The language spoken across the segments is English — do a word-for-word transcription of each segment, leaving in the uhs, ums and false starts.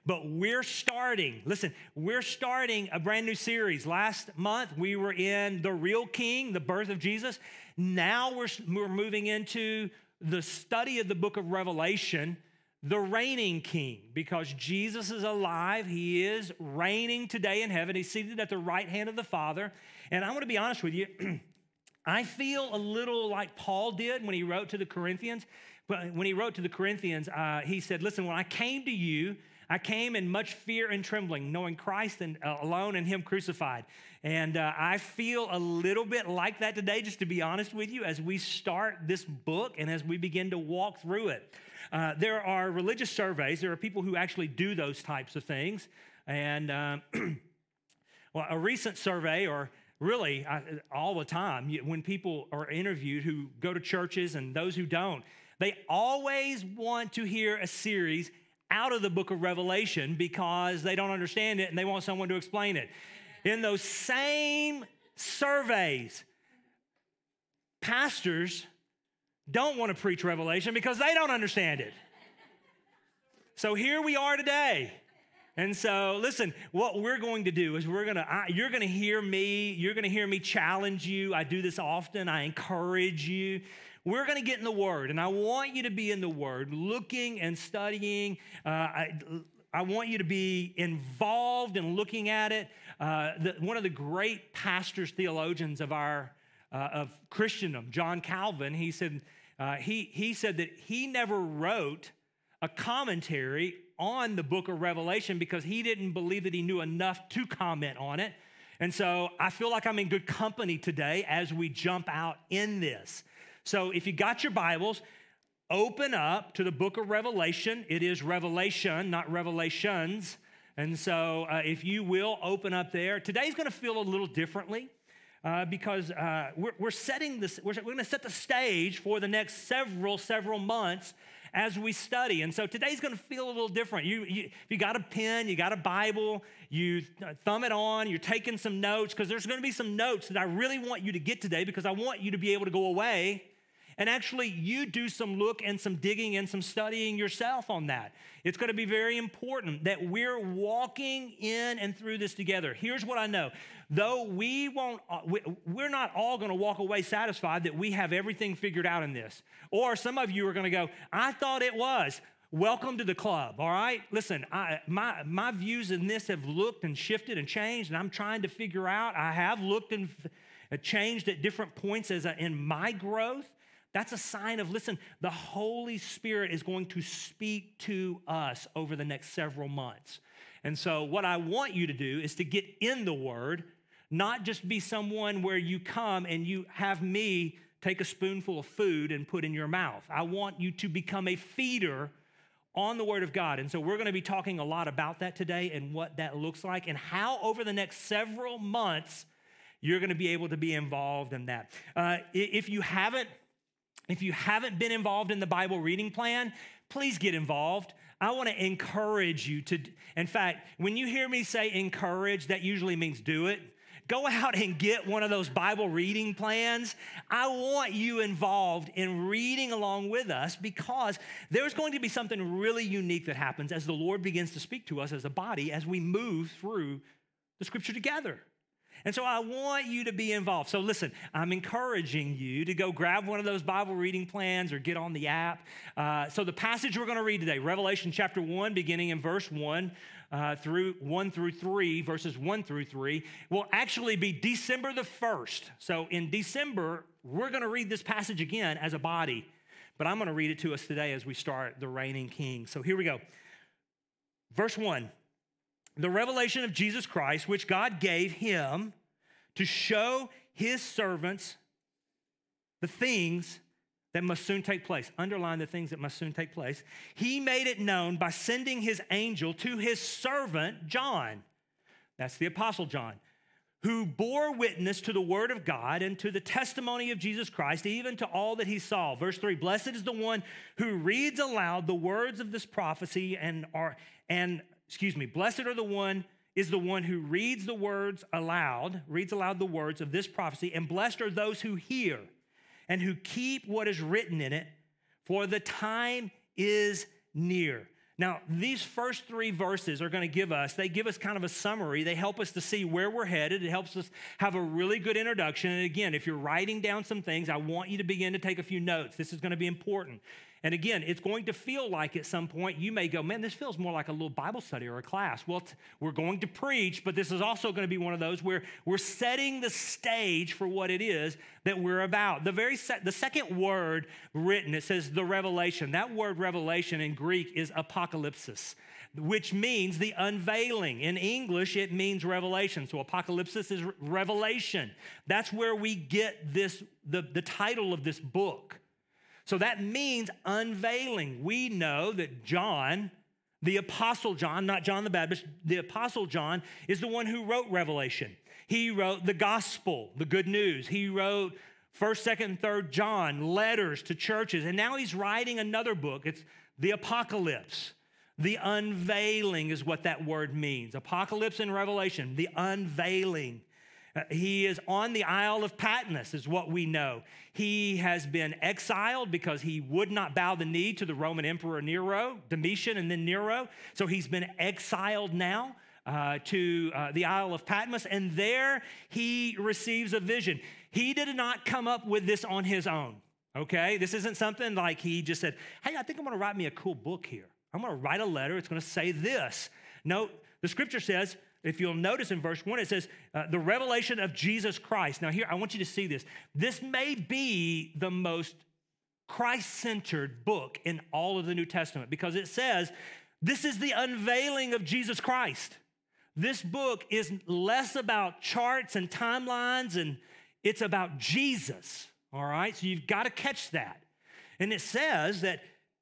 but we're starting, listen, we're starting a brand new series. Last month, we were in The Real King, the birth of Jesus. Now we're, we're moving into the study of the book of Revelation, the reigning king, because Jesus is alive. He is reigning today in heaven. He's seated at the right hand of the Father. And I want to be honest with you, I feel a little like Paul did when he wrote to the Corinthians. But when he wrote to the Corinthians, uh, he said, listen, when I came to you, I came in much fear and trembling, knowing Christ and, uh, alone and him crucified. And uh, I feel a little bit like that today, just to be honest with you, as we start this book and as we begin to walk through it. Uh, there are religious surveys. There are people who actually do those types of things. And um, well, a recent survey, or really I, all the time, when people are interviewed who go to churches and those who don't, they always want to hear a series out of the book of Revelation because they don't understand it and they want someone to explain it. In those same surveys, pastors don't want to preach Revelation because they don't understand it. So here we are today. And so, listen, what we're going to do is we're going to, I, you're going to hear me, you're going to hear me challenge you. I do this often. I encourage you. We're going to get in the Word, and I want you to be in the Word, looking and studying. Uh, I, I want you to be involved in looking at it. Uh, the, one of the great pastors, theologians of our uh, of Christendom, John Calvin, he said uh, he he said that he never wrote a commentary on the book of Revelation because he didn't believe that he knew enough to comment on it. And so I feel like I'm in good company today as we jump out in this. So if you got your Bibles, open up to the book of Revelation. It is Revelation, not Revelations. And so uh, if you will, open up there. Today's going to feel a little differently uh, because uh, we're, we're setting this, we're, we're going to set the stage for the next several, several months as we study. And so today's going to feel a little different. You, you, if you got a pen, you got a Bible, you thumb it on, you're taking some notes, because there's going to be some notes that I really want you to get today, because I want you to be able to go away and actually you do some look and some digging and some studying yourself on that. It's going to be very important that we're walking in and through this together. Here's what I know. Though we won't, we're not all going to walk away satisfied that we have everything figured out in this. Or some of you are going to go, I thought it was. Welcome to the club, all right? Listen, I, my, my views in this have looked and shifted and changed, and I'm trying to figure out. I have looked and changed at different points as a, in my growth. That's a sign of, listen, the Holy Spirit is going to speak to us over the next several months. And so what I want you to do is to get in the Word, not just be someone where you come and you have me take a spoonful of food and put in your mouth. I want you to become a feeder on the Word of God. And so we're going to be talking a lot about that today and what that looks like and how over the next several months you're going to be able to be involved in that. Uh, if you haven't If you haven't been involved in the Bible reading plan, please get involved. I want to encourage you to, in fact, when you hear me say encourage, that usually means do it. Go out and get one of those Bible reading plans. I want you involved in reading along with us, because there's going to be something really unique that happens as the Lord begins to speak to us as a body as we move through the Scripture together. And so I want you to be involved. So listen, I'm encouraging you to go grab one of those Bible reading plans or get on the app. Uh, so the passage we're going to read today, Revelation chapter one, beginning in verse one uh, through one through three, verses one through three, will actually be December the first. So in December, we're going to read this passage again as a body, but I'm going to read it to us today as we start the reigning king. So here we go. Verse one. The revelation of Jesus Christ, which God gave him to show his servants the things that must soon take place. Underline the things that must soon take place. He made it known by sending his angel to his servant John. That's the Apostle John, who bore witness to the word of God and to the testimony of Jesus Christ, even to all that he saw. Verse three, blessed is the one who reads aloud the words of this prophecy and are, and excuse me, blessed are the one is the one who reads the words aloud, reads aloud the words of this prophecy, and blessed are those who hear and who keep what is written in it, for the time is near. Now, these first three verses are going to give us, they give us kind of a summary. They help us to see where we're headed. It helps us have a really good introduction. And again, if you're writing down some things, I want you to begin to take a few notes. This is going to be important. And again, it's going to feel like at some point you may go, man, this feels more like a little Bible study or a class. Well, t- we're going to preach, but this is also going to be one of those where we're setting the stage for what it is that we're about. The very se- the second word written, it says the revelation. That word revelation in Greek is apocalypsis, which means the unveiling. In English, it means revelation. So apocalypsis is re- revelation. That's where we get this the, the title of this book. So that means unveiling. We know that John, the Apostle John, not John the Baptist, the Apostle John is the one who wrote Revelation. He wrote the gospel, the good news. He wrote first, second, and third John, letters to churches. And now he's writing another book. It's the Apocalypse. The unveiling is what that word means. Apocalypse and Revelation, the unveiling. Uh, he is on the Isle of Patmos, is what we know. He has been exiled because he would not bow the knee to the Roman Emperor Nero, Domitian, and then Nero. So he's been exiled now uh, to uh, the Isle of Patmos, and there he receives a vision. He did not come up with this on his own, okay? This isn't something like he just said, hey, I think I'm gonna write me a cool book here. I'm gonna write a letter, it's gonna say this. No, the scripture says, if you'll notice in verse one, it says, uh, the revelation of Jesus Christ. Now here, I want you to see this. This may be the most Christ-centered book in all of the New Testament because it says, this is the unveiling of Jesus Christ. This book is less about charts and timelines, and it's about Jesus, all right? So you've got to catch that. And it says that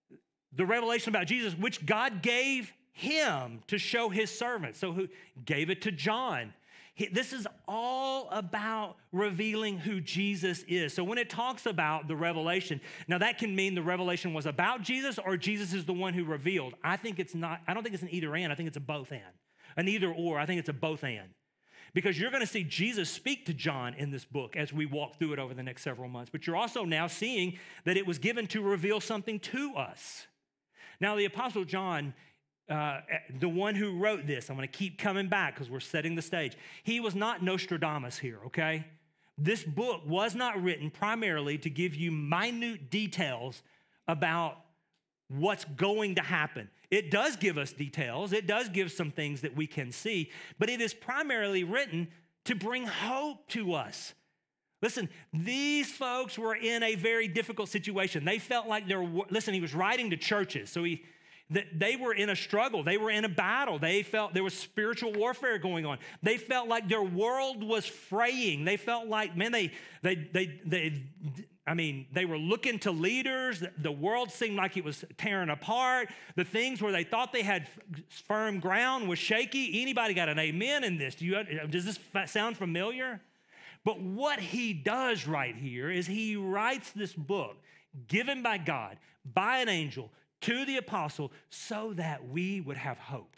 the revelation about Jesus, which God gave him to show his servants. So who gave it to John? He, this is all about revealing who Jesus is. So when it talks about the revelation, now that can mean the revelation was about Jesus or Jesus is the one who revealed. I think it's not, I don't think it's an either and, I think it's a both and. An either or, I think it's a both and. Because you're gonna see Jesus speak to John in this book as we walk through it over the next several months. But you're also now seeing that it was given to reveal something to us. Now the Apostle John, Uh, the one who wrote this, I'm going to keep coming back because we're setting the stage. He was not Nostradamus here, okay? This book was not written primarily to give you minute details about what's going to happen. It does give us details. It does give some things that we can see, but it is primarily written to bring hope to us. Listen, these folks were in a very difficult situation. They felt like they were, listen, he was writing to churches, so he that they were in a struggle. They were in a battle. They felt there was spiritual warfare going on. They felt like their world was fraying. They felt like, man, they, they, they, they, I mean, they were looking to leaders. The world seemed like it was tearing apart. The things where they thought they had firm ground was shaky. Anybody got an amen in this? Do you, does this sound familiar? But what he does right here is he writes this book given by God, by an angel, to the apostle so that we would have hope.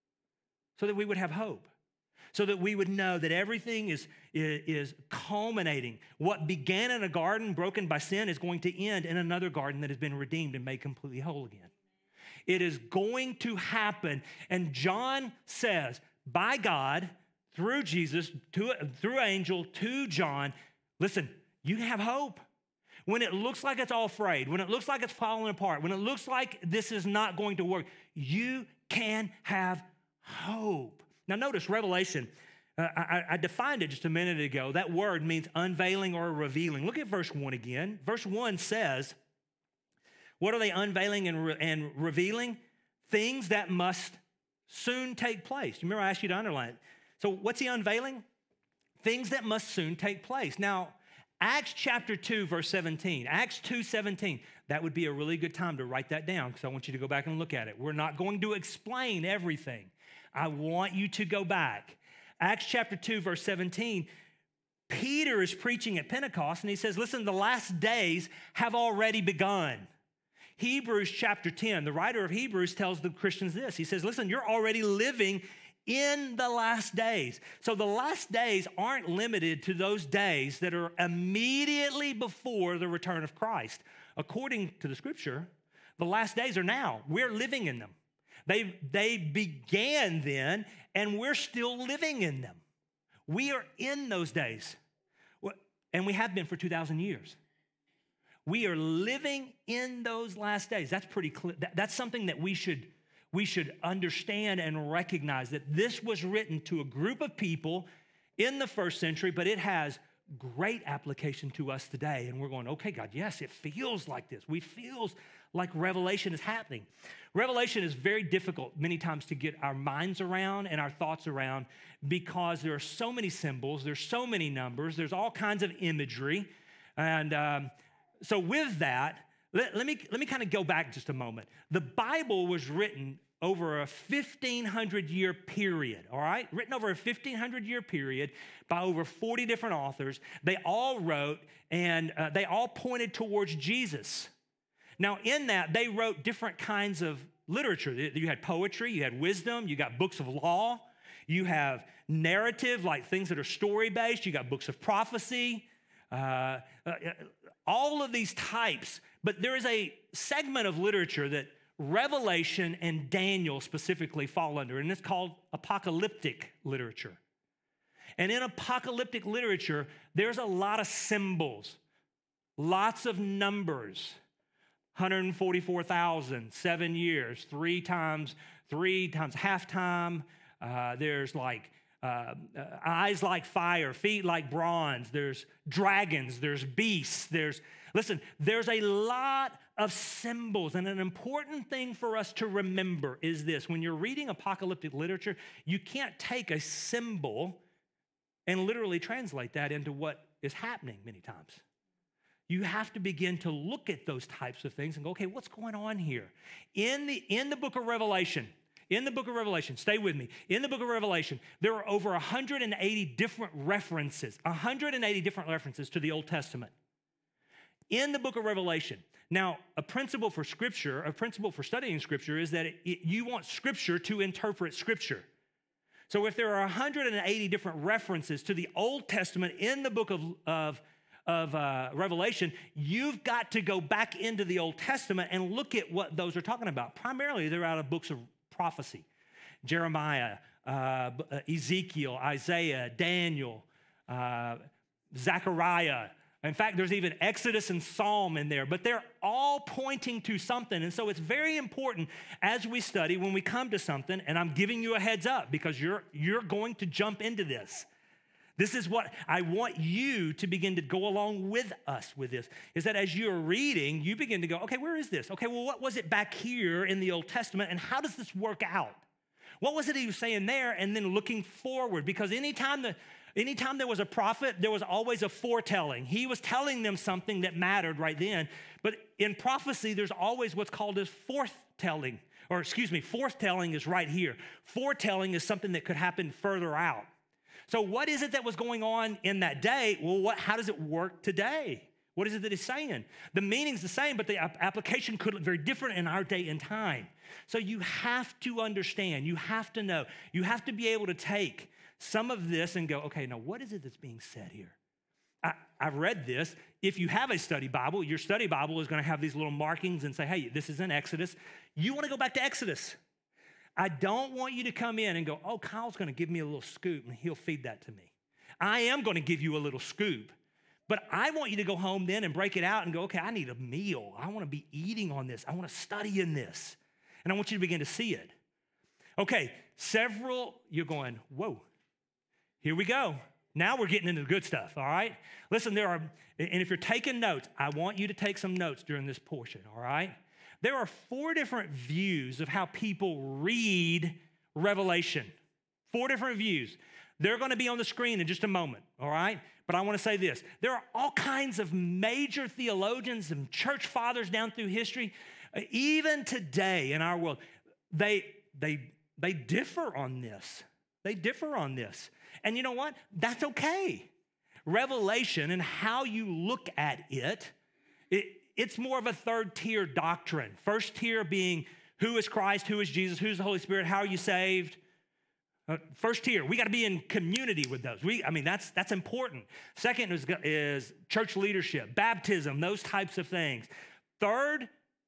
So that we would have hope. So that we would know that everything is, is, is culminating. What began in a garden broken by sin is going to end in another garden that has been redeemed and made completely whole again. It is going to happen. And John says, by God, through Jesus, to, through angel, to John, listen, you have hope. When it looks like it's all frayed, when it looks like it's falling apart, when it looks like this is not going to work, you can have hope. Now notice revelation. Uh, I, I defined it just a minute ago. That word means unveiling or revealing. Look at verse one again. Verse one says, what are they unveiling and, re- and revealing? Things that must soon take place. You remember I asked you to underline it. So what's he unveiling? Things that must soon take place. Now, Acts chapter two, verse seventeen, Acts two seventeen, that would be a really good time to write that down because I want you to go back and look at it. We're not going to explain everything. I want you to go back. Acts chapter two, verse seventeen, Peter is preaching at Pentecost and he says, listen, the last days have already begun. Hebrews chapter ten, the writer of Hebrews tells the Christians this. He says, listen, you're already living in the last days. So the last days aren't limited to those days that are immediately before the return of Christ. According to the scripture, the last days are now. We're living in them. They, they began then, and we're still living in them. We are in those days, and we have been for two thousand years. We are living in those last days. That's pretty clear. That's something that we should, we should understand and recognize, that this was written to a group of people in the first century, but it has great application to us today. And we're going, okay, God, yes, it feels like this. We feels like Revelation is happening. Revelation is very difficult many times to get our minds around and our thoughts around, because there are so many symbols, there's so many numbers, there's all kinds of imagery. And um, so with that, let, let me, let me kind of go back just a moment. The Bible was written over a fifteen hundred year period, all right? Written over a fifteen hundred year period by over forty different authors. They all wrote, and uh, they all pointed towards Jesus. Now, in that, they wrote different kinds of literature. You had poetry, you had wisdom, you got books of law, you have narrative, like things that are story-based, you got books of prophecy, uh, uh, all of these types. But there is a segment of literature that Revelation and Daniel specifically fall under, and it's called apocalyptic literature. And in apocalyptic literature, there's a lot of symbols, lots of numbers, one hundred forty-four thousand, seven years, three times, three times halftime. Uh, there's like uh, uh, eyes like fire, feet like bronze. There's dragons, there's beasts, there's, listen, there's a lot of symbols. And an important thing for us to remember is this: when you're reading apocalyptic literature, you can't take a symbol and literally translate that into what is happening many times. You have to begin to look at those types of things and go, okay, what's going on here? In the, in the book of Revelation, in the book of Revelation, stay with me. In the book of Revelation, there are over one hundred eighty different references, one hundred eighty different references to the Old Testament. In the book of Revelation. Now, a principle for Scripture, a principle for studying Scripture is that it, it, you want Scripture to interpret Scripture. So if there are one hundred eighty different references to the Old Testament in the book of, of, of uh, Revelation, you've got to go back into the Old Testament and look at what those are talking about. Primarily, they're out of books of prophecy. Jeremiah, uh, Ezekiel, Isaiah, Daniel, uh, Zechariah. In fact, there's even Exodus and Psalm in there, but they're all pointing to something. And so it's very important as we study, when we come to something, and I'm giving you a heads up because you're, you're going to jump into this. This is what I want you to begin to go along with us with this, is that as you're reading, you begin to go, okay, where is this? Okay, well, what was it back here in the Old Testament, and how does this work out? What was it he was saying there? And then looking forward, because anytime the Anytime there was a prophet, there was always a foretelling. He was telling them something that mattered right then. But in prophecy, there's always what's called as forthtelling, or excuse me, forthtelling is right here. Foretelling is something that could happen further out. So what is it that was going on in that day? Well, what, how does it work today? What is it that he's saying? The meaning's the same, but the application could look very different in our day and time. So you have to understand, you have to know, you have to be able to take some of this and go, okay, now what is it that's being said here? I, I've read this. If you have a study Bible, your study Bible is going to have these little markings and say, hey, this is in Exodus. You want to go back to Exodus. I don't want you to come in and go, oh, Kyle's going to give me a little scoop and he'll feed that to me. I am going to give you a little scoop, but I want you to go home then and break it out and go, okay, I need a meal. I want to be eating on this. I want to study in this. And I want you to begin to see it. Okay, several, you're going, whoa. Here we go. Now we're getting into the good stuff, all right? Listen, there are, and if you're taking notes, I want you to take some notes during this portion, all right? There are four different views of how people read Revelation. Four different views. They're going to be on the screen in just a moment, all right? But I want to say this. There are all kinds of major theologians and church fathers down through history. Even today in our world, they, they, they differ on this. They differ on this. And you know what? That's okay. Revelation and how you look at it, it, it's more of a third tier doctrine. First tier being who is Christ, who is Jesus, who's the Holy Spirit, how are you saved? Uh, first tier, we got to be in community with those. We, I mean, that's that's important. Second is, is church leadership, baptism, those types of things. Third,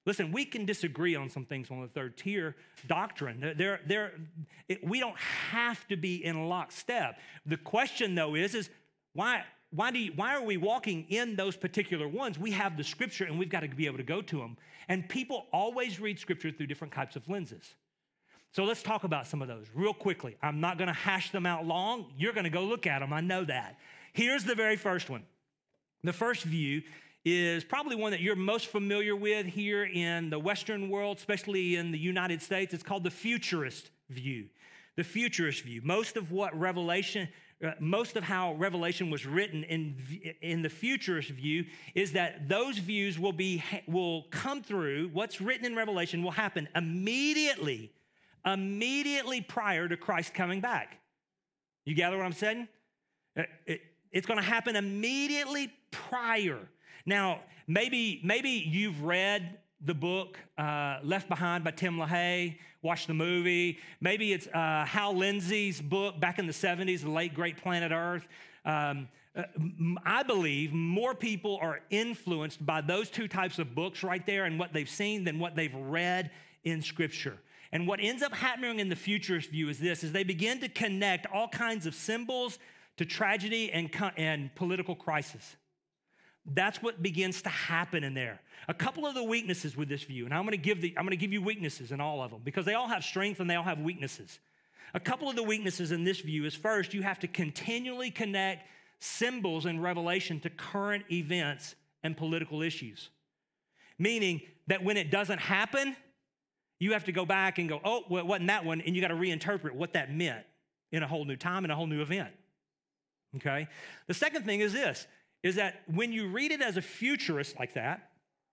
Listen, we can disagree on some things on the third tier doctrine. There, there, it, we don't have to be in lockstep. The question, though, is, is why, why, do you, why are we walking in those particular ones? We have the Scripture, and we've got to be able to go to them. And people always read Scripture through different types of lenses. So let's talk about some of those real quickly. I'm not going to hash them out long. You're going to go look at them. I know that. Here's the very first one. The first view is probably one that you're most familiar with here in the Western world, especially in the United States. It's called the futurist view. The futurist view. Most of what Revelation, uh, most of how Revelation was written in, in the futurist view is that those views will be will come through. What's written in Revelation will happen immediately, immediately prior to Christ coming back. You gather what I'm saying? It, it, it's going to happen immediately prior. Now, maybe, maybe you've read the book uh, Left Behind by Tim LaHaye, watched the movie. Maybe it's uh, Hal Lindsey's book back in the seventies, The Late Great Planet Earth. Um, uh, I believe more people are influenced by those two types of books right there and what they've seen than what they've read in Scripture. And what ends up happening in the futurist view is this, is they begin to connect all kinds of symbols to tragedy and, and political crisis. That's what begins to happen in there. A couple of the weaknesses with this view, and I'm going to give the I'm going to give you weaknesses in all of them because they all have strength and they all have weaknesses. A couple of the weaknesses in this view is first, you have to continually connect symbols in Revelation to current events and political issues. Meaning that when it doesn't happen, you have to go back and go, oh, well, it wasn't that one, and you got to reinterpret what that meant in a whole new time and a whole new event. Okay? The second thing is this. is that when you read it as a futurist like that,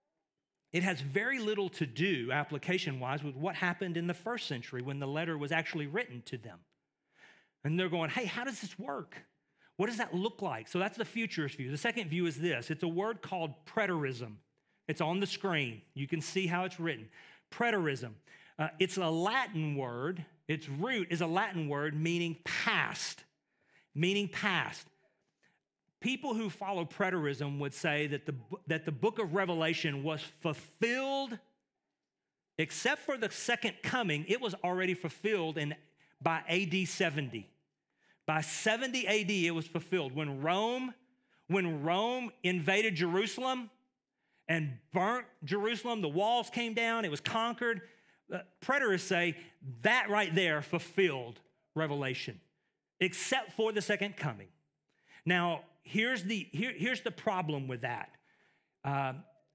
it has very little to do, application-wise, with what happened in the first century when the letter was actually written to them. And they're going, hey, how does this work? What does that look like? So that's the futurist view. The second view is this. It's a word called preterism. It's on the screen. You can see how it's written. Preterism. Uh, it's a Latin word. Its root is a Latin word meaning past, meaning past. People who follow preterism would say that the, that the book of Revelation was fulfilled, except for the second coming, it was already fulfilled in, by A D seventy. By seventy A D, it was fulfilled. When Rome, when Rome invaded Jerusalem and burnt Jerusalem, the walls came down, it was conquered. Uh, preterists say that right there fulfilled Revelation, except for the second coming. Now, here's the, here, here's the problem with that. Uh,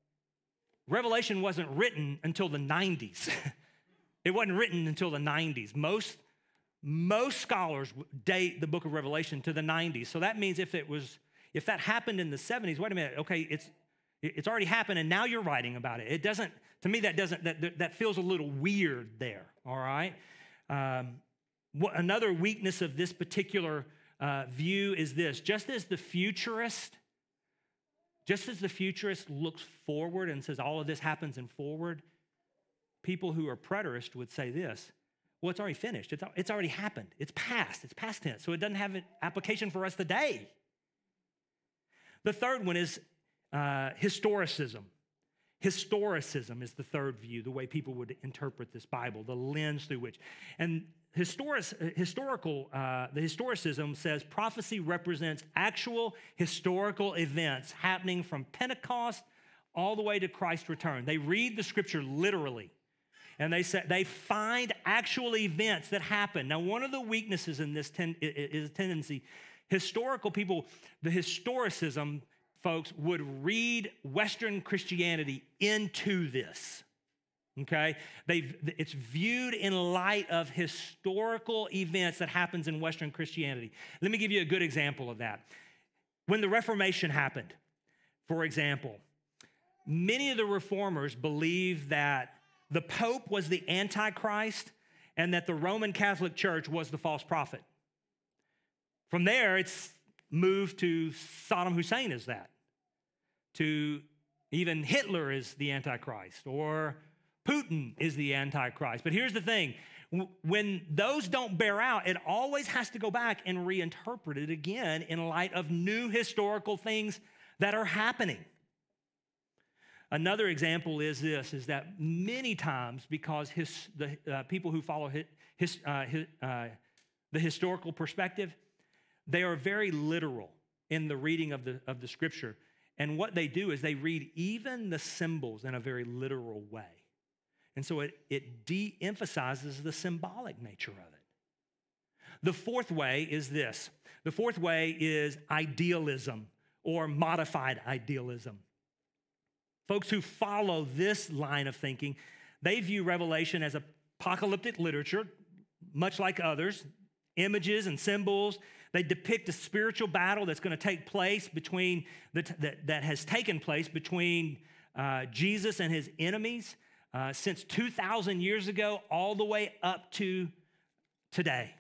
Revelation wasn't written until the nineties. It wasn't written until the nineties. Most, most scholars date the book of Revelation to the nineties. So that means if it was, if that happened in the seventies, wait a minute, okay, it's, it's already happened and now you're writing about it. It doesn't, to me, that doesn't, that, that feels a little weird there, all right? Um, what, another weakness of this particular Uh, view is this. Just as the futurist, just as the futurist looks forward and says all of this happens in forward, people who are preterist would say this, well, it's already finished. It's, it's already happened. It's past. It's past tense. So it doesn't have an application for us today. The third one is uh, historicism. Historicism is the third view, the way people would interpret this Bible, the lens through which. And Historic, historical, uh, the historicism says prophecy represents actual historical events happening from Pentecost all the way to Christ's return. They read the scripture literally, and they say they find actual events that happen. Now, one of the weaknesses in this ten, is a tendency. Historical people, the historicism folks would read Western Christianity into this. Okay, They've, it's viewed in light of historical events that happens in Western Christianity. Let me give you a good example of that. When the Reformation happened, for example, many of the reformers believed that the Pope was the Antichrist and that the Roman Catholic Church was the false prophet. From there, it's moved to Saddam Hussein as that, to even Hitler is the Antichrist, or Putin is the Antichrist. But here's the thing. When those don't bear out, it always has to go back and reinterpret it again in light of new historical things that are happening. Another example is this, is that many times, because his, the uh, people who follow his, his, uh, his, uh, the historical perspective, they are very literal in the reading of the, of the scripture. And what they do is they read even the symbols in a very literal way. And so it, it de-emphasizes the symbolic nature of it. The fourth way is this. The fourth way is idealism or modified idealism. Folks who follow this line of thinking, they view Revelation as apocalyptic literature, much like others, images and symbols. They depict a spiritual battle that's going to take place between, the, that, that has taken place between uh, Jesus and his enemies uh, since two thousand years ago all the way up to today.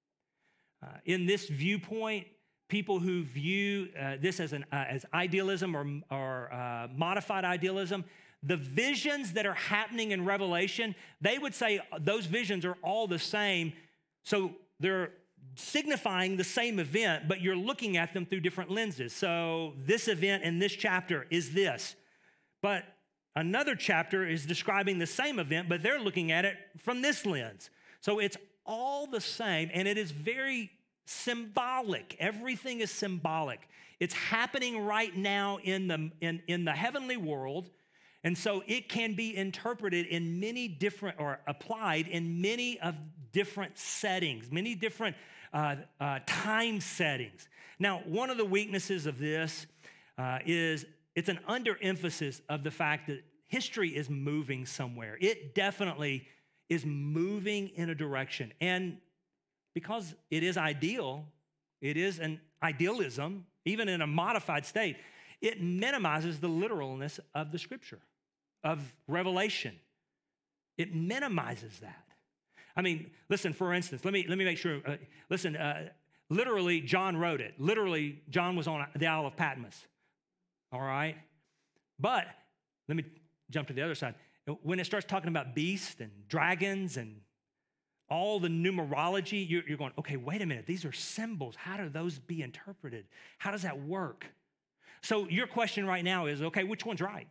Uh, in this viewpoint, people who view uh, this as, an, uh, as idealism or, or uh, modified idealism, the visions that are happening in Revelation, they would say those visions are all the same. So they're signifying the same event, but you're looking at them through different lenses. So this event in this chapter is this, but another chapter is describing the same event, but they're looking at it from this lens. So it's all the same, and it is very symbolic. Everything is symbolic. It's happening right now in the, in, in the heavenly world, and so it can be interpreted in many different, or applied in many of different settings, many different uh, uh, time settings. Now, one of the weaknesses of this uh, is it's an underemphasis of the fact that history is moving somewhere. It definitely is moving in a direction. And because it is ideal, it is an idealism, even in a modified state, it minimizes the literalness of the scripture, of Revelation. It minimizes that. I mean, listen, for instance, let me, let me make sure, uh, listen, uh, literally, John wrote it. Literally, John was on the Isle of Patmos, all right? But let me jump to the other side. When it starts talking about beasts and dragons and all the numerology, you're, you're going, okay, wait a minute. These are symbols. How do those be interpreted? How does that work? So your question right now is, okay, which one's right?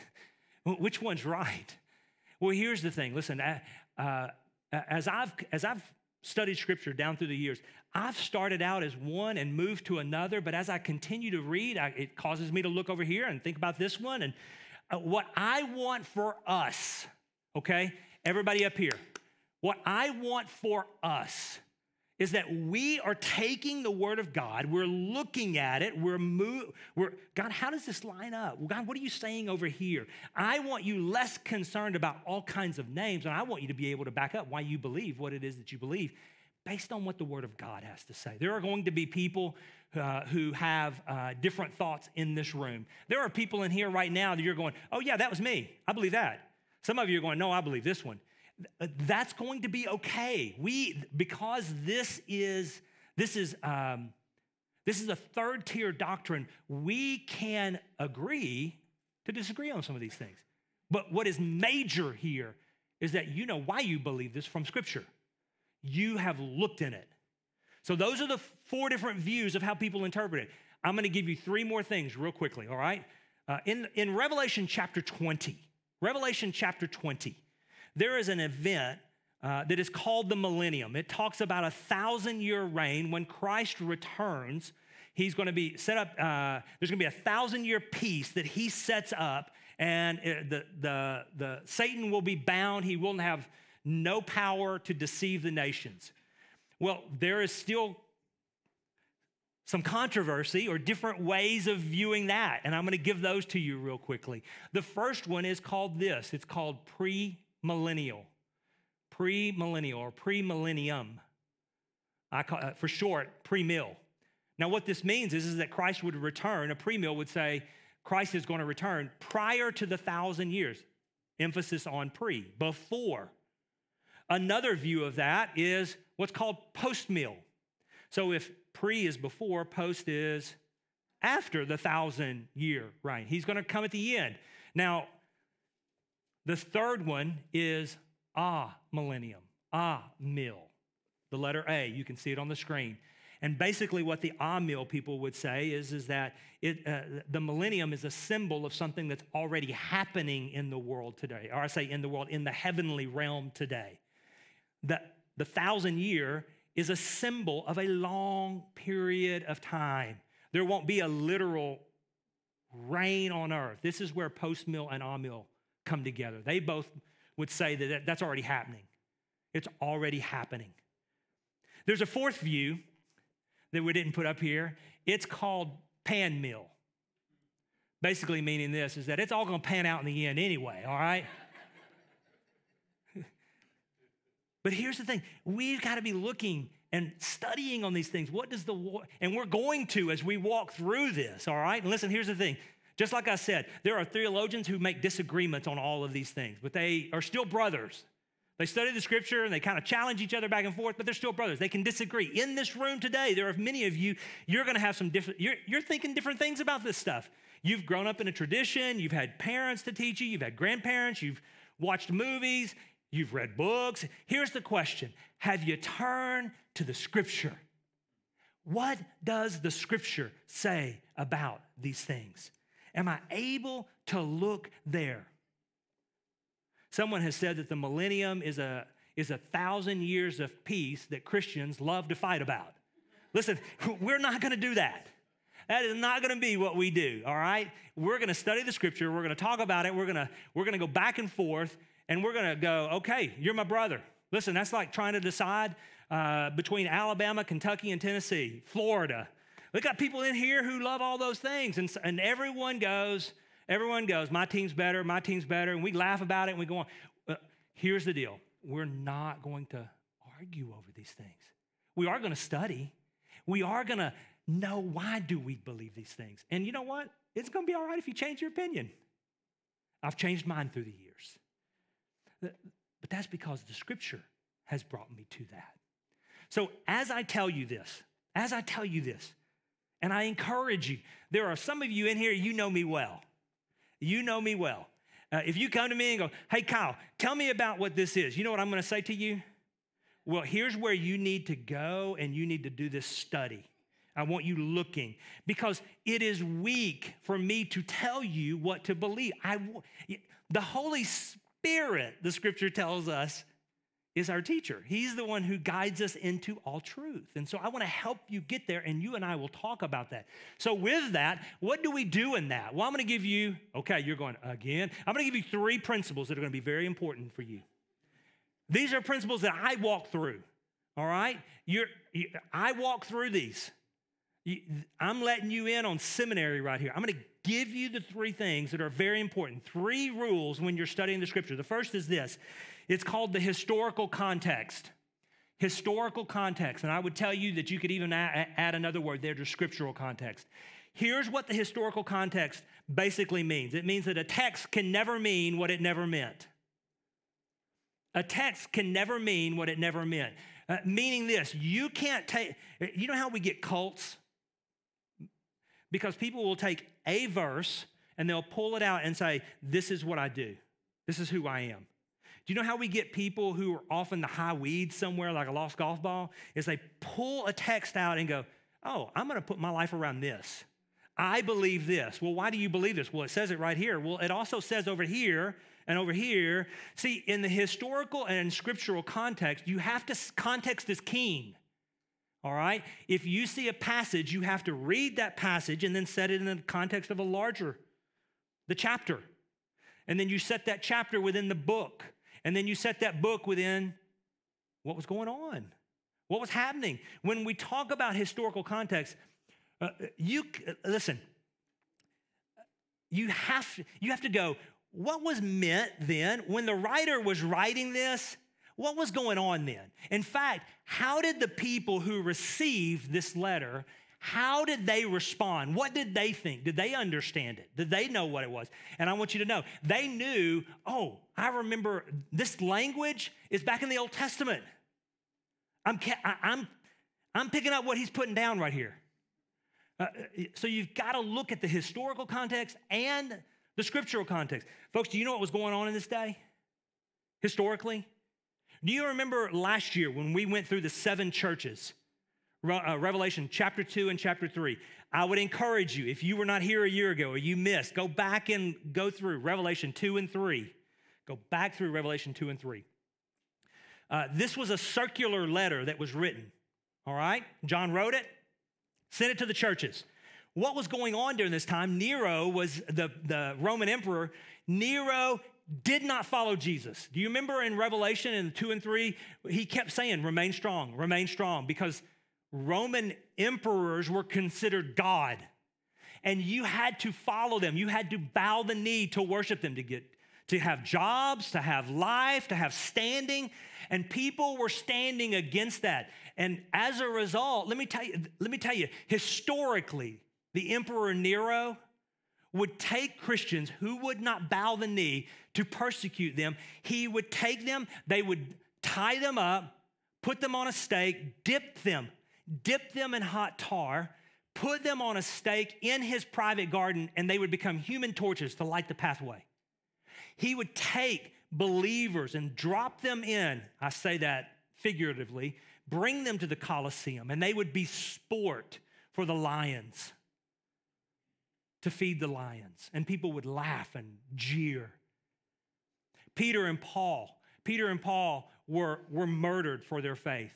Which one's right? Well, here's the thing. Listen, uh, uh, as I've as I've studied scripture down through the years, I've started out as one and moved to another, but as I continue to read, I, it causes me to look over here and think about this one. And uh, what I want for us, okay, everybody up here, what I want for us is that we are taking the word of God, we're looking at it, we're, mo- we're God, how does this line up? Well, God, what are you saying over here? I want you less concerned about all kinds of names, and I want you to be able to back up why you believe what it is that you believe based on what the word of God has to say. There are going to be people uh, who have uh, different thoughts in this room. There are people in here right now that you're going, oh yeah, that was me. I believe that. Some of you are going, no, I believe this one. That's going to be okay. We, because this is, this is, um, this is a third tier doctrine, we can agree to disagree on some of these things. But what is major here is that you know why you believe this from Scripture. You have looked in it. So those are the four different views of how people interpret it. I'm going to give you three more things real quickly, all right? Uh, in, in Revelation chapter twenty, Revelation chapter twenty, there is an event uh, that is called the millennium. It talks about a thousand-year reign. When Christ returns, he's going to be set up, uh, there's going to be a thousand-year peace that he sets up, and it, the, the, the Satan will be bound. He will have no power to deceive the nations. Well, there is still some controversy or different ways of viewing that, and I'm going to give those to you real quickly. The first one is called this. It's called pre Millennial, pre-millennial or pre-millennium, I call, uh, for short, pre-mill. Now what this means is, is that Christ would return. A pre-mill would say Christ is going to return prior to the thousand years. Emphasis on pre, before. Another view of that is what's called post-mill. So if pre is before, post is after the thousand year reign. He's going to come at the end. Now, the third one is ah millennium, ah mill, the letter A. You can see it on the screen. And basically what the Amill people would say is, is that it, uh, the millennium is a symbol of something that's already happening in the world today, or I say in the world, in the heavenly realm today. The, the thousand year is a symbol of a long period of time. There won't be a literal reign on earth. This is where post-mill and amill come together. They both would say that that's already happening. It's already happening. There's a fourth view that we didn't put up here. It's called pan-mill. Basically meaning this is that it's all going to pan out in the end anyway, all right? But here's the thing. We've got to be looking and studying on these things. What does the war, and we're going to as we walk through this, all right? And listen, here's the thing. Just like I said, there are theologians who make disagreements on all of these things, but they are still brothers. They study the scripture and they kind of challenge each other back and forth, but they're still brothers. They can disagree. In this room today, there are many of you, you're going to have some different, you're, you're thinking different things about this stuff. You've grown up in a tradition. You've had parents to teach you. You've had grandparents. You've watched movies. You've read books. Here's the question. Have you turned to the scripture? What does the scripture say about these things? Am I able to look there? Someone has said that the millennium is a, is a thousand years of peace that Christians love to fight about. Listen, we're not going to do that. That is not going to be what we do, all right? We're going to study the scripture. We're going to talk about it. We're going to, we're going to go back and forth. And we're going to go, okay, you're my brother. Listen, that's like trying to decide uh, between Alabama, Kentucky, and Tennessee, Florida. We got people in here who love all those things. And, and everyone goes, everyone goes, my team's better, my team's better. And we laugh about it and we go on. Uh, here's the deal. We're not going to argue over these things. We are going to study. We are going to know why do we believe these things. And you know what? It's going to be all right if you change your opinion. I've changed mine through the years. But that's because the scripture has brought me to that. So as I tell you this, as I tell you this, and I encourage you, there are some of you in here, you know me well. You know me well. Uh, if you come to me and go, hey, Kyle, tell me about what this is. You know what I'm going to say to you? Well, here's where you need to go and you need to do this study. I want you looking because it is weak for me to tell you what to believe. I, the Holy Spirit, Spirit, the scripture tells us, is our teacher. He's the one who guides us into all truth. And so I want to help you get there, and you and I will talk about that. So with that, what do we do in that? Well, I'm going to give you, okay, you're going again. I'm going to give you three principles that are going to be very important for you. These are principles that I walk through, all right? You're, you, I walk through these. You, I'm letting you in on seminary right here. I'm going to give you the three things that are very important, three rules when you're studying the scripture. The first is this. It's called the historical context. Historical context. And I would tell you that you could even add, add another word there to scriptural context. Here's what the historical context basically means. It means that a text can never mean what it never meant. A text can never mean what it never meant. Uh, meaning this, you can't take, you know how we get cults? Because people will take a verse and they'll pull it out and say, this is what I do. This is who I am. Do you know how we get people who are off in the high weeds somewhere like a lost golf ball? Is they pull a text out and go, oh, I'm going to put my life around this. I believe this. Well, why do you believe this? Well, it says it right here. Well, it also says over here and over here. See, in the historical and scriptural context, you have to, context is king. All right? If you see a passage, you have to read that passage and then set it in the context of a larger, the chapter. And then you set that chapter within the book. And then you set that book within what was going on, what was happening. When we talk about historical context, uh, you, listen, you have, you have to go, what was meant then when the writer was writing this? What was going on then? In fact, how did the people who received this letter, how did they respond? What did they think? Did they understand it? Did they know what it was? And I want you to know, they knew, oh, I remember this language is back in the Old Testament. I'm, I'm, I'm picking up what he's putting down right here. Uh, so you've got to look at the historical context and the scriptural context. Folks, do you know what was going on in this day? Historically? Do you remember last year when we went through the seven churches? uh, Revelation chapter two and chapter three. I would encourage you, if you were not here a year ago or you missed, go back and go through Revelation two and three. Go back through Revelation two and three. Uh, this was a circular letter that was written, all right? John wrote it, sent it to the churches. What was going on during this time? Nero was the, the Roman emperor. Nero did not follow Jesus. Do you remember in Revelation in two and three, he kept saying, remain strong, remain strong, because Roman emperors were considered God. And you had to follow them. You had to bow the knee to worship them, to get to have jobs, to have life, to have standing. And people were standing against that. And as a result, let me tell you, let me tell you, historically, the Emperor Nero would take Christians who would not bow the knee to persecute them. He would take them, they would tie them up, put them on a stake, dip them, dip them in hot tar, put them on a stake in his private garden, and they would become human torches to light the pathway. He would take believers and drop them in, I say that figuratively, bring them to the Colosseum, and they would be sport for the lions, to feed the lions, and people would laugh and jeer. Peter and Paul, Peter and Paul were, were murdered for their faith.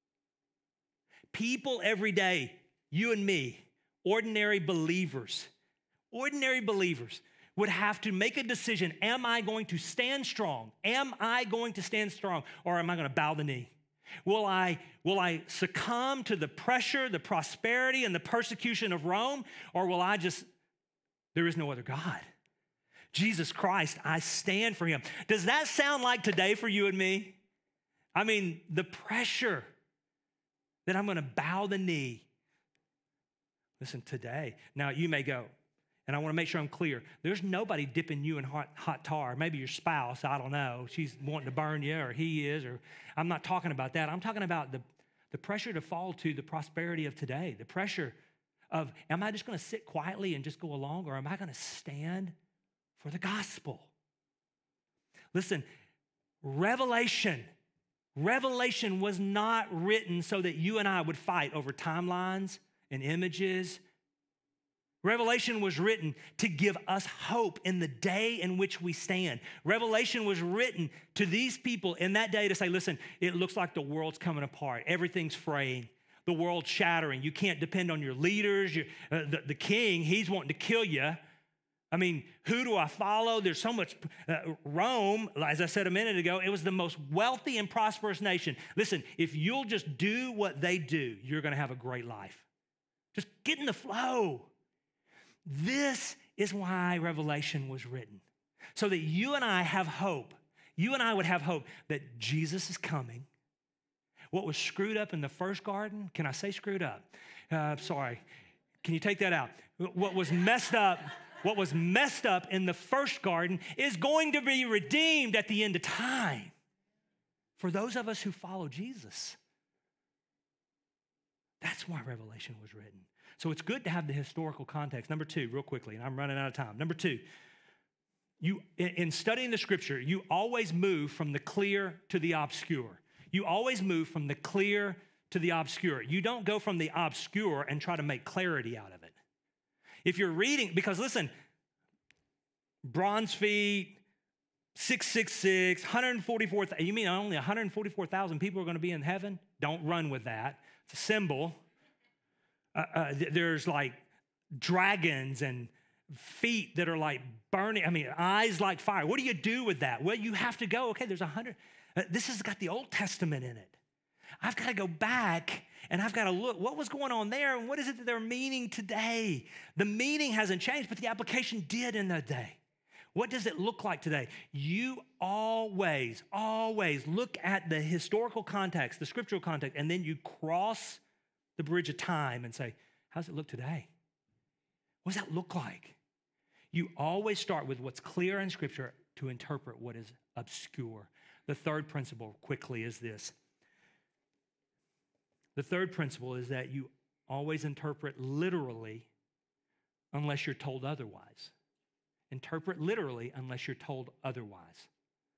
People every day, you and me, ordinary believers, ordinary believers would have to make a decision. Am I going to stand strong? Am I going to stand strong, or am I going to bow the knee? Will I, will I succumb to the pressure, the prosperity, and the persecution of Rome, or will I just, there is no other God. Jesus Christ, I stand for him. Does that sound like today for you and me? I mean, the pressure that I'm going to bow the knee. Listen, today, now you may go, and I want to make sure I'm clear. There's nobody dipping you in hot, hot tar. Maybe your spouse, I don't know. She's wanting to burn you, or he is, or I'm not talking about that. I'm talking about the, the pressure to fall to the prosperity of today, the pressure of, am I just going to sit quietly and just go along, or am I going to stand for the gospel? Listen, Revelation, Revelation was not written so that you and I would fight over timelines and images. Revelation was written to give us hope in the day in which we stand. Revelation was written to these people in that day to say, listen, it looks like the world's coming apart. Everything's fraying. The world's shattering. You can't depend on your leaders. Your, uh, the, the king, he's wanting to kill you. I mean, who do I follow? There's so much. Uh, Rome, as I said a minute ago, it was the most wealthy and prosperous nation. Listen, if you'll just do what they do, you're going to have a great life. Just get in the flow. This is why Revelation was written, so that you and I have hope. You and I would have hope that Jesus is coming. What was screwed up in the first garden, can I say screwed up? Uh, sorry, can you take that out? What was messed up, what was messed up in the first garden is going to be redeemed at the end of time for those of us who follow Jesus. That's why Revelation was written. So it's good to have the historical context. Number two, real quickly, and I'm running out of time. Number two, you in studying the scripture, you always move from the clear to the obscure. You always move from the clear to the obscure. You don't go from the obscure and try to make clarity out of it. If you're reading, because listen, bronze feet, six six six, one hundred forty-four, you mean only one hundred forty-four thousand people are going to be in heaven? Don't run with that. It's a symbol. Uh, uh, th- there's like dragons and feet that are like burning, I mean, eyes like fire. What do you do with that? Well, you have to go, okay, there's a hundred. Uh, this has got the Old Testament in it. I've got to go back and I've got to look, what was going on there and what is it that they're meaning today? The meaning hasn't changed, but the application did in that day. What does it look like today? You always, always look at the historical context, the scriptural context, and then you cross the bridge of time and say, how does it look today? What does that look like? You always start with what's clear in Scripture to interpret what is obscure. The third principle, quickly, is this. The third principle is that you always interpret literally unless you're told otherwise. Interpret literally unless you're told otherwise.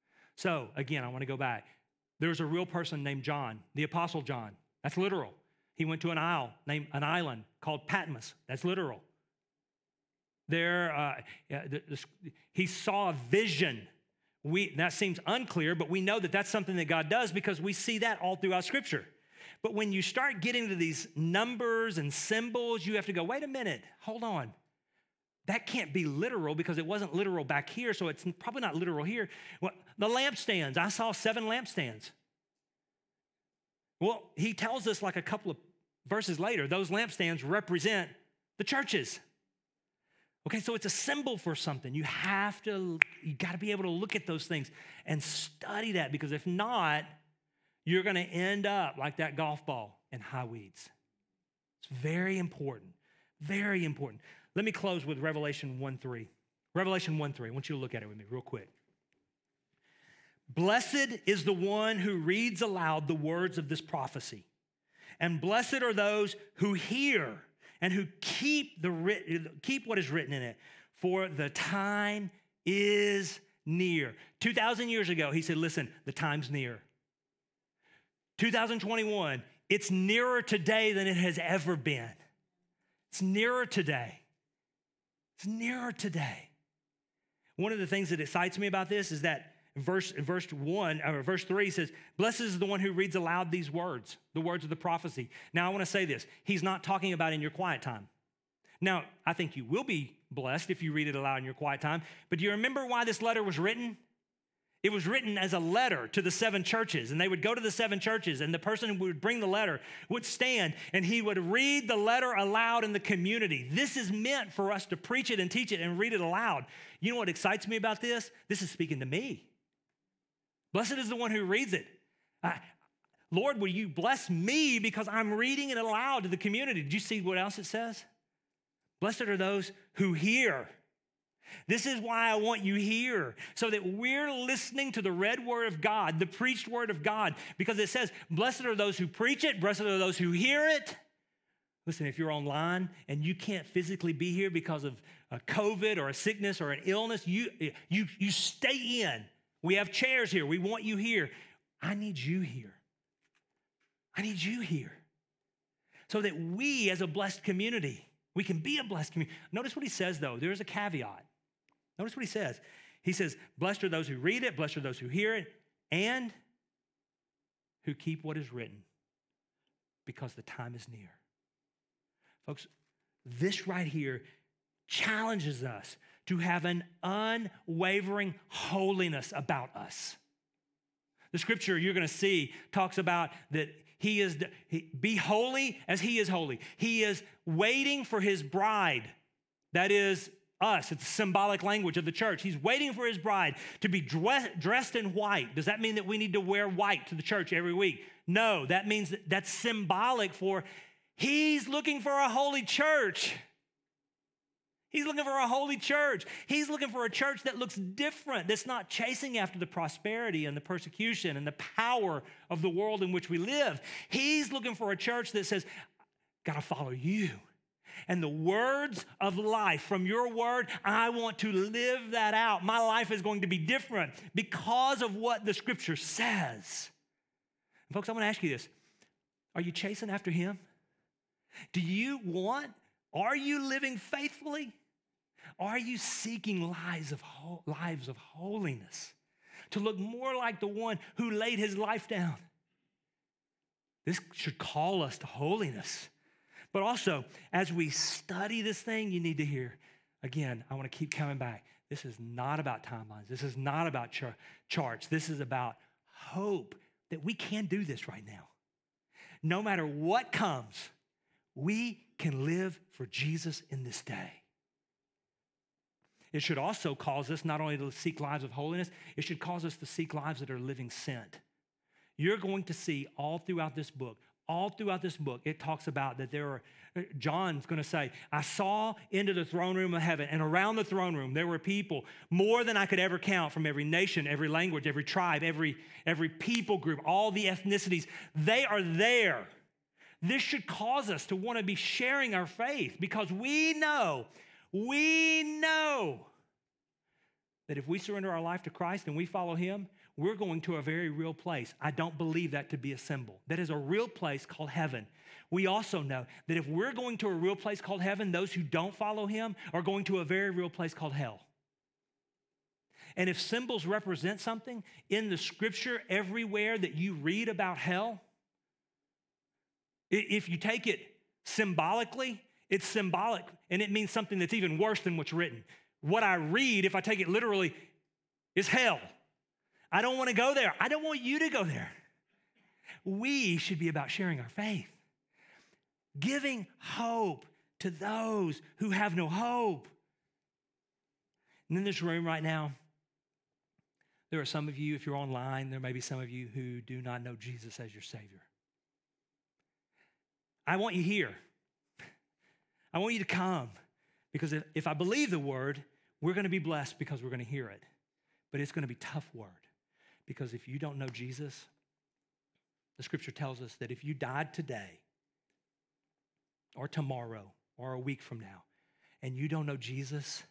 So, again, I want to go back. There's a real person named John, the Apostle John. That's literal. He went to an isle, named an island called Patmos. That's literal. There, uh, the, the, he saw a vision. We, that seems unclear, but we know that that's something that God does because we see that all throughout Scripture. But when you start getting to these numbers and symbols, you have to go, wait a minute, hold on. That can't be literal because it wasn't literal back here, so it's probably not literal here. Well, the lampstands, I saw seven lampstands. Well, he tells us like a couple of verses later, those lampstands represent the churches. Okay, so it's a symbol for something. You have to, you got to be able to look at those things and study that because if not, you're going to end up like that golf ball in high weeds. It's very important, very important. Let me close with Revelation one three. Revelation one three, I want you to look at it with me real quick. Blessed is the one who reads aloud the words of this prophecy, and blessed are those who hear and who keep the keep what is written in it, for the time is near. two thousand years ago, he said, listen, the time's near. two thousand twenty-one, it's nearer today than it has ever been. It's nearer today. It's nearer today. One of the things that excites me about this is that verse, verse one, or verse three says, blessed is the one who reads aloud these words, the words of the prophecy. Now, I want to say this. He's not talking about in your quiet time. Now, I think you will be blessed if you read it aloud in your quiet time, but do you remember why this letter was written? It was written as a letter to the seven churches, and they would go to the seven churches, and the person who would bring the letter would stand, and he would read the letter aloud in the community. This is meant for us to preach it and teach it and read it aloud. You know what excites me about this? This is speaking to me. Blessed is the one who reads it. I, Lord, will you bless me because I'm reading it aloud to the community? Did you see what else it says? Blessed are those who hear. This is why I want you here, so that we're listening to the read word of God, the preached word of God, because it says, blessed are those who preach it, blessed are those who hear it. Listen, if you're online and you can't physically be here because of a COVID or a sickness or an illness, you, you, you stay in. We have chairs here. We want you here. I need you here. I need you here so that we as a blessed community, we can be a blessed community. Notice what he says, though. There's a caveat. Notice what he says. He says, blessed are those who read it, blessed are those who hear it, and who keep what is written, because the time is near. Folks, this right here challenges us to have an unwavering holiness about us. The scripture you're going to see talks about that he is, he, be holy as he is holy. He is waiting for his bride, that is us. It's symbolic language of the church. He's waiting for his bride to be dressed in white. Does that mean that we need to wear white to the church every week? No, that means that that's symbolic for he's looking for a holy church. He's looking for a holy church. He's looking for a church that looks different, that's not chasing after the prosperity and the persecution and the power of the world in which we live. He's looking for a church that says, gotta follow you. And the words of life from your word, I want to live that out. My life is going to be different because of what the scripture says. And folks, I want to ask you this. Are you chasing after him? Do you want, are you living faithfully? Are you seeking lives of, lives of holiness to look more like the one who laid his life down? This should call us to holiness. But also, as we study this thing, you need to hear, again, I want to keep coming back. This is not about timelines. This is not about char- charts. This is about hope that we can do this right now. No matter what comes, we can live for Jesus in this day. It should also cause us not only to seek lives of holiness, it should cause us to seek lives that are living sent. You're going to see all throughout this book, all throughout this book, it talks about that there are, John's going to say, I saw into the throne room of heaven, and around the throne room there were people, more than I could ever count, from every nation, every language, every tribe, every, every people group, all the ethnicities. They are there. This should cause us to want to be sharing our faith because we know, we know that if we surrender our life to Christ and we follow him, we're going to a very real place. I don't believe that to be a symbol. That is a real place called heaven. We also know that if we're going to a real place called heaven, those who don't follow him are going to a very real place called hell. And if symbols represent something, in the scripture, everywhere that you read about hell, if you take it symbolically, it's symbolic, and it means something that's even worse than what's written. What I read, if I take it literally, is hell. I don't want to go there. I don't want you to go there. We should be about sharing our faith, giving hope to those who have no hope. And in this room right now, there are some of you, if you're online, there may be some of you who do not know Jesus as your Savior. I want you here. I want you to come, because if, if I believe the word, we're going to be blessed because we're going to hear it. But it's going to be a tough word, because if you don't know Jesus, the scripture tells us that if you died today or tomorrow or a week from now and you don't know Jesus,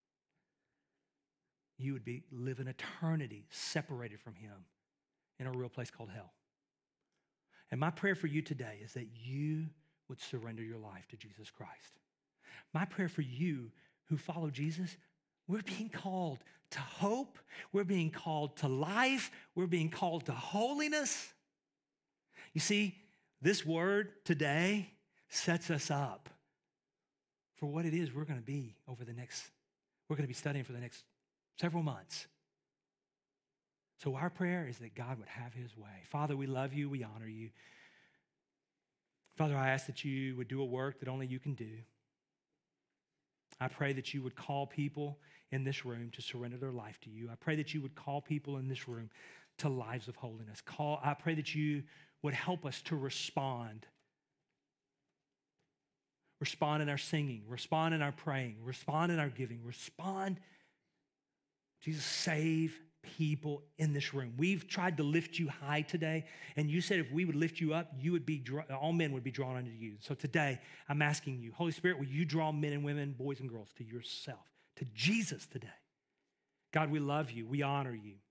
you would be live an eternity separated from him in a real place called hell. And my prayer for you today is that you would surrender your life to Jesus Christ. My prayer for you who follow Jesus, we're being called to hope. We're being called to life. We're being called to holiness. You see, this word today sets us up for what it is we're going to be over the next, we're going to be studying for the next several months. So our prayer is that God would have his way. Father, we love you. We honor you. Father, I ask that you would do a work that only you can do. I pray that you would call people in this room to surrender their life to you. I pray that you would call people in this room to lives of holiness. Call, I pray that you would help us to respond. Respond in our singing, respond in our praying, respond in our giving, respond. Jesus, save people in this room. We've tried to lift you high today, and you said if we would lift you up, you would be all men would be drawn unto you. So today, I'm asking you, Holy Spirit, will you draw men and women, boys and girls to yourself, to Jesus today? God, we love you. We honor you.